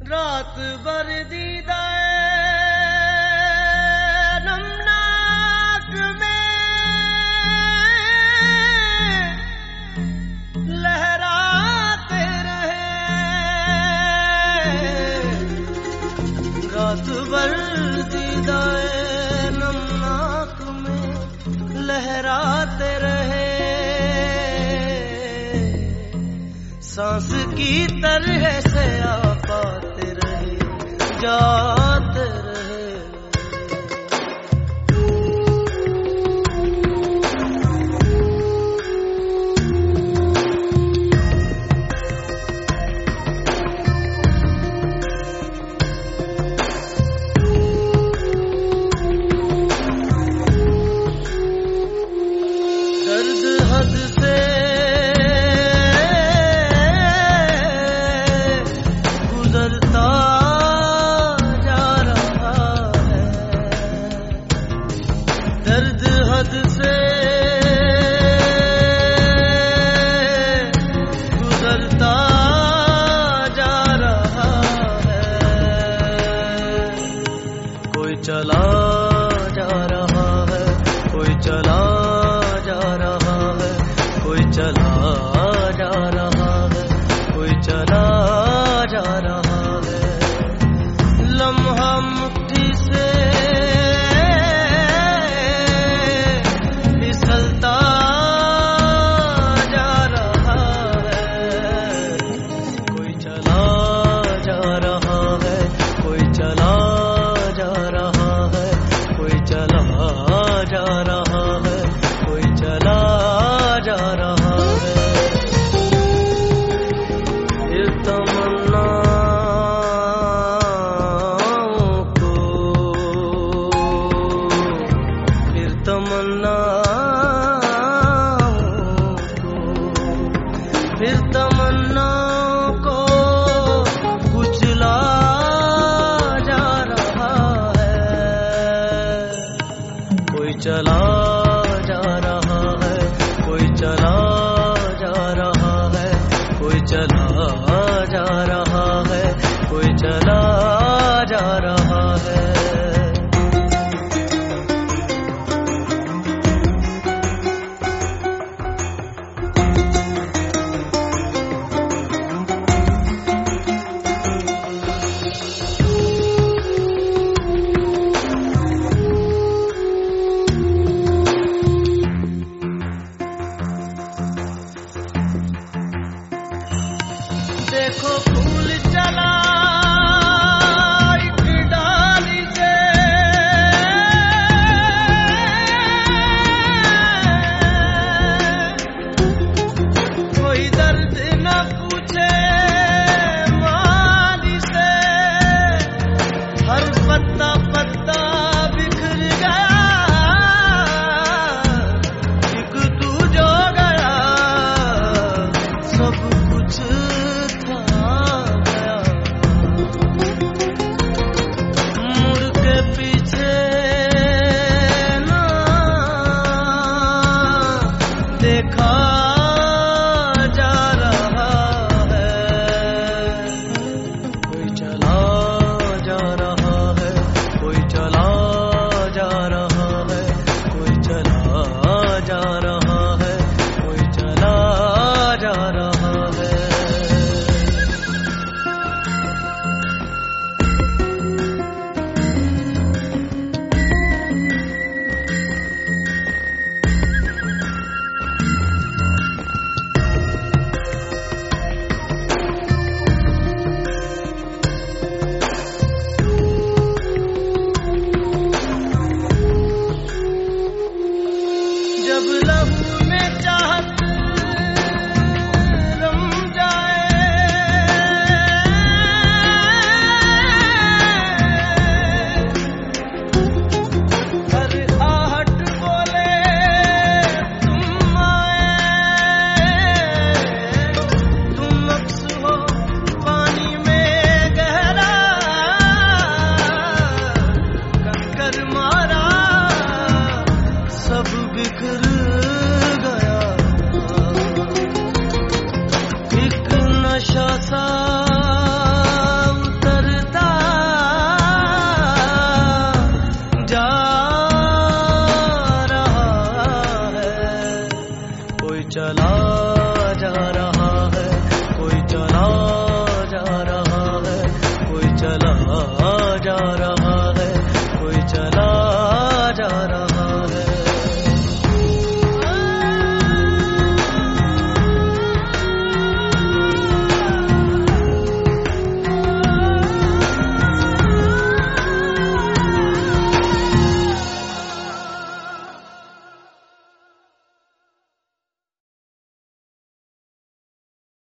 रात भर दीदाए नमनाक में लहराते रहे, रात भर दीदाए नमनाक में लहराते रहे, सांस की तरह से आप आते रहे, जाते रहे। दर्द हद से गुजरता जा रहा है, दर्द हद से गुजरता जा रहा है, कोई चला जा रहा है, कोई चला जा रहा है, कोई चला जा रहा है, कोई चला जा रहा है, लम्हा मुट्ठी से फिसलता जा रहा है, कोई चला जा रहा है, कोई चला जा रहा है, कोई चला जा रहा है, कोई चला जा रहा है। फिर तमन्नाओं को, फिर तमन्नाओं को, फिर तमन्नाओं को कुचला जा रहा है, कोई चला जा रहा है, कोई चला जा रहा है, कोई चला जा रहा है, कोई चला जा रहा है। देखो फूल चला एक डाली से, कोई दर्द न पूछे माली से, हर पत्ता पत्ता बिखर गया, एक तू जो गया, सब कुछ पीछे ना देखा जा रहा है, कोई चला जा रहा है, कोई चला जा रहा है, कोई चला जा रहा है, कोई चला जा रहा है। जब लहू में चाहत रम जाए, हर आहट बोले तुम आए, तुम अक्स हो पानी में गहरा, कंकर मारा सब बिखर गया, एक नशा सा उतर चला जा रहा है, कोई चला जा रहा है, कोई चला जा रहा है, कोई चला जा रहा है।